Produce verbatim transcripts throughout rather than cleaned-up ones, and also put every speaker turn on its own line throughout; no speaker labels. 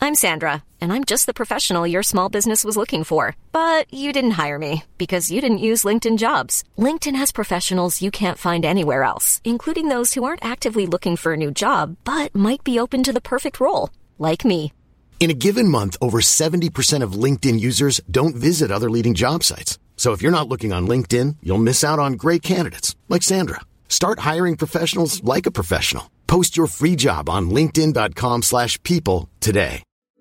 I'm Sandra, and I'm just the professional your small business was looking for. But you didn't hire me because you didn't use LinkedIn Jobs. LinkedIn has professionals you can't find anywhere else, including those who aren't actively looking for a new job, but might be open to the perfect role, like me.
In a given month, over seventy percent of LinkedIn users don't visit other leading job sites. So if you're not looking on LinkedIn, you'll miss out on great candidates like Sandra. Start hiring professionals like a professional. Post your free job on linkedin.com slash people today.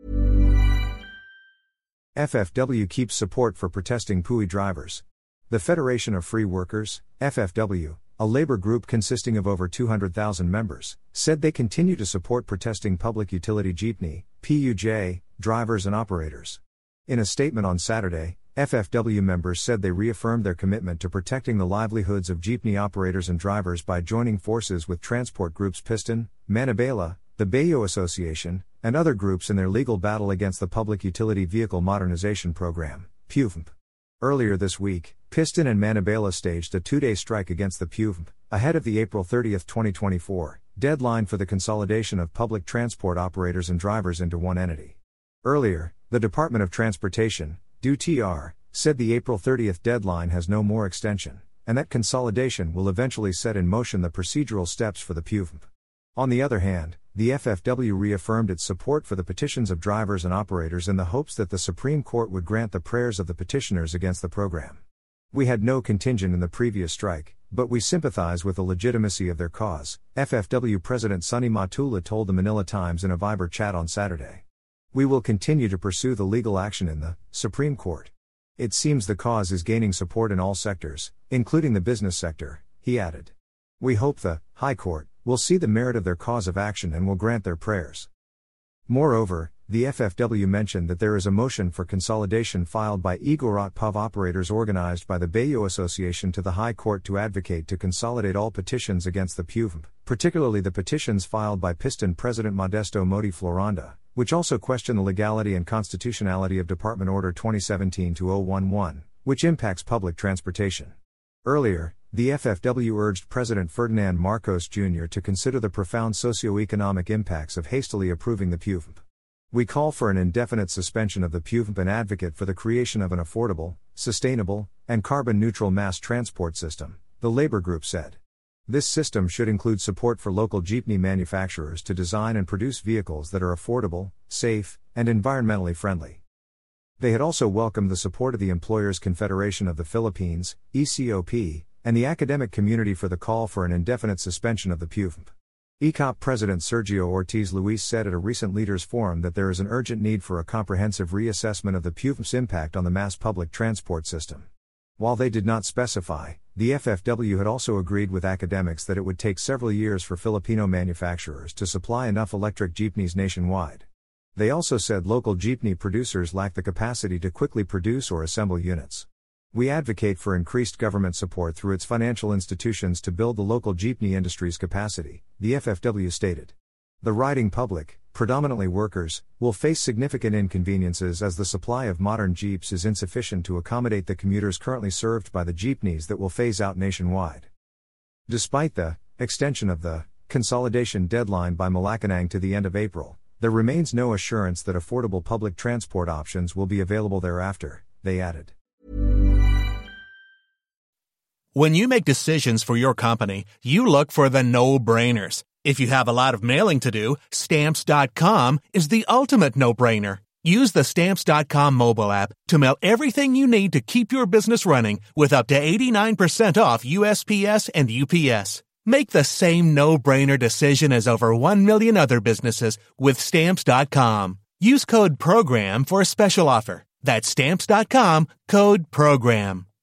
F F W keeps support for protesting P U I drivers. The Federation of Free Workers, F F W, a labor group consisting of over two hundred thousand members, said they continue to support protesting public utility jeepney, P U J, drivers and operators. In a statement on Saturday, F F W members said they reaffirmed their commitment to protecting the livelihoods of jeepney operators and drivers by joining forces with transport groups Piston, Manabela, the Bayo Association, and other groups in their legal battle against the Public Utility Vehicle Modernization Program, P U V M P. Earlier this week, Piston and Manabela staged a two-day strike against the P U V M P, ahead of the April thirtieth, twenty twenty-four, deadline for the consolidation of public transport operators and drivers into one entity. Earlier, the Department of Transportation, D O T R, said the April thirtieth deadline has no more extension, and that consolidation will eventually set in motion the procedural steps for the P U V M P. On the other hand, the F F W reaffirmed its support for the petitions of drivers and operators in the hopes that the Supreme Court would grant the prayers of the petitioners against the program. We had no contingent in the previous strike, but we sympathize with the legitimacy of their cause, F F W President Sonny Matula told the Manila Times in a Viber chat on Saturday. We will continue to pursue the legal action in the Supreme Court. It seems the cause is gaining support in all sectors, including the business sector, he added. We hope the High Court will see the merit of their cause of action and will grant their prayers. Moreover, the F F W mentioned that there is a motion for consolidation filed by Igorot P U V operators organized by the Bayo Association to the High Court to advocate to consolidate all petitions against the P U V M P, particularly the petitions filed by Piston President Modesto Moti Floranda, which also question the legality and constitutionality of Department Order twenty seventeen dash oh eleven, which impacts public transportation. Earlier, the F F W urged President Ferdinand Marcos Junior to consider the profound socio-economic impacts of hastily approving the P U V M P. We call for an indefinite suspension of the P U V M P and advocate for the creation of an affordable, sustainable, and carbon-neutral mass transport system, the labor group said. This system should include support for local jeepney manufacturers to design and produce vehicles that are affordable, safe, and environmentally friendly. They had also welcomed the support of the Employers Confederation of the Philippines, E C O P, and the academic community for the call for an indefinite suspension of the P U V M P. E C O P President Sergio Ortiz Luis said at a recent Leaders Forum that there is an urgent need for a comprehensive reassessment of the P U V M P's impact on the mass public transport system. While they did not specify, the F F W had also agreed with academics that it would take several years for Filipino manufacturers to supply enough electric jeepneys nationwide. They also said local jeepney producers lack the capacity to quickly produce or assemble units. We advocate for increased government support through its financial institutions to build the local jeepney industry's capacity, the F F W stated. The riding public, predominantly workers, will face significant inconveniences as the supply of modern Jeeps is insufficient to accommodate the commuters currently served by the jeepneys that will phase out nationwide. Despite the extension of the consolidation deadline by Malacanang to the end of April, there remains no assurance that affordable public transport options will be available thereafter, they added.
When you make decisions for your company, you look for the no-brainers. If you have a lot of mailing to do, Stamps dot com is the ultimate no-brainer. Use the Stamps dot com mobile app to mail everything you need to keep your business running with up to eighty-nine percent off U S P S and U P S. Make the same no-brainer decision as over one million other businesses with Stamps dot com. Use code PROGRAM for a special offer. That's Stamps dot com, code PROGRAM.